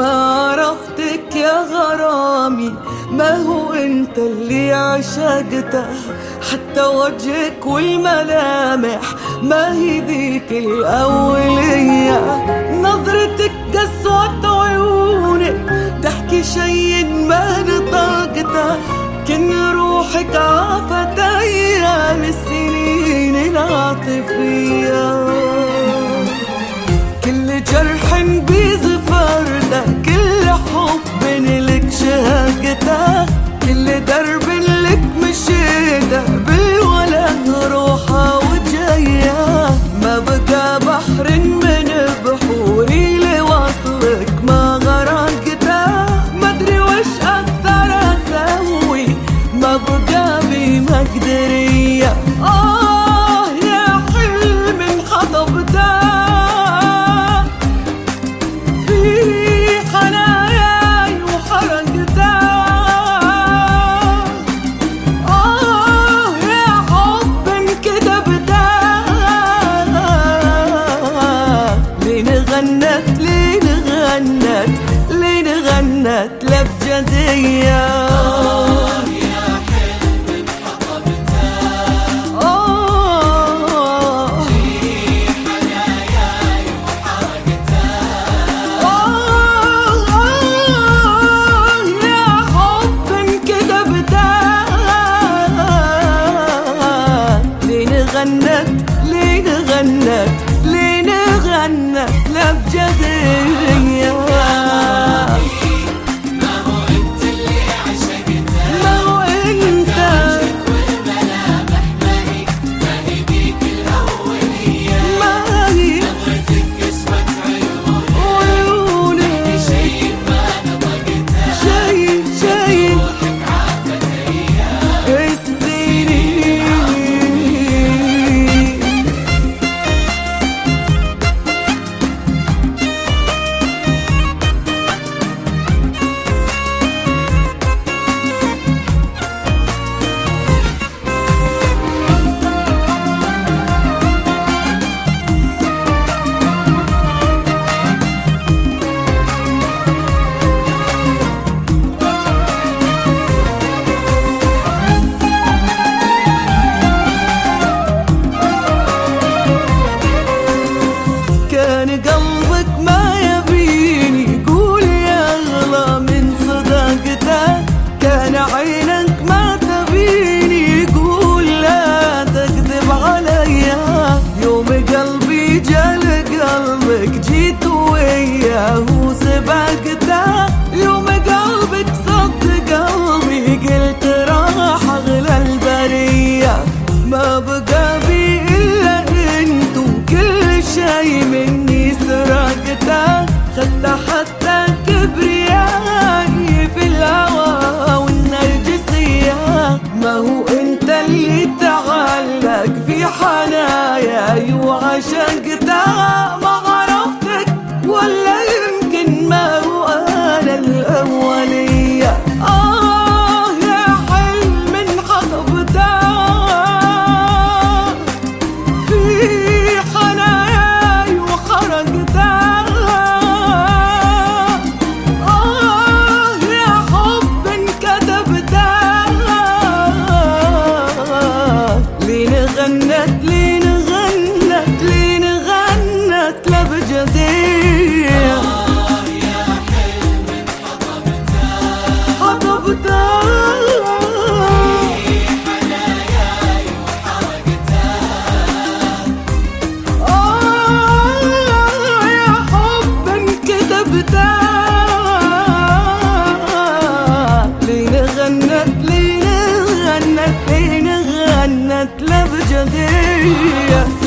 ما عرفتك يا غرامي، ما هو انت اللي عشقته، حتى وجهك والملامح ما هي ذيك الأولية. نظرتك قسوة عيونك تحكي شي ما نطقته، كن روحك عافت أيام السنين العاطفية. كل جرح بزفرته، كل حب لك شهقته، كل درب لك مشيته بالوله روحه وجايه. ما بقى بحر من بحوري لوصلك ما غرقته، ما ادري وش اكثر اسوي، ما بقى بي مقدريه. يا حلم انخطبته لين غنت لبجدية. يا حلم انخطبته في حناياي وحرقته. يا حب انكتبته لين غنت لبجدية. قلبك ما يبيني قول يا أغلى من صداقته، كان عينك ما تبيني قول لا تكذب عليا. يوم قلبي جا لقلبك جيت وياه سباقته، يوم قلبك صد قلبي قلت راح أغلى البرية. ما بقى بي إلا انتو كل شي مني سرقته، خدت حتى كبريائي في الهوى والنرجسية. ما هو انت اللي تعلق في حناياي وعشقته، ما عرفتك ولا يمكن ما هو انا الاولية. يا حلم انخطبته في حناياي وخرقته. لين غنت لبجدية. يا حلم انخطبته في حناياي وحرقته. يا حب انكتبته لين غنت لبجدية.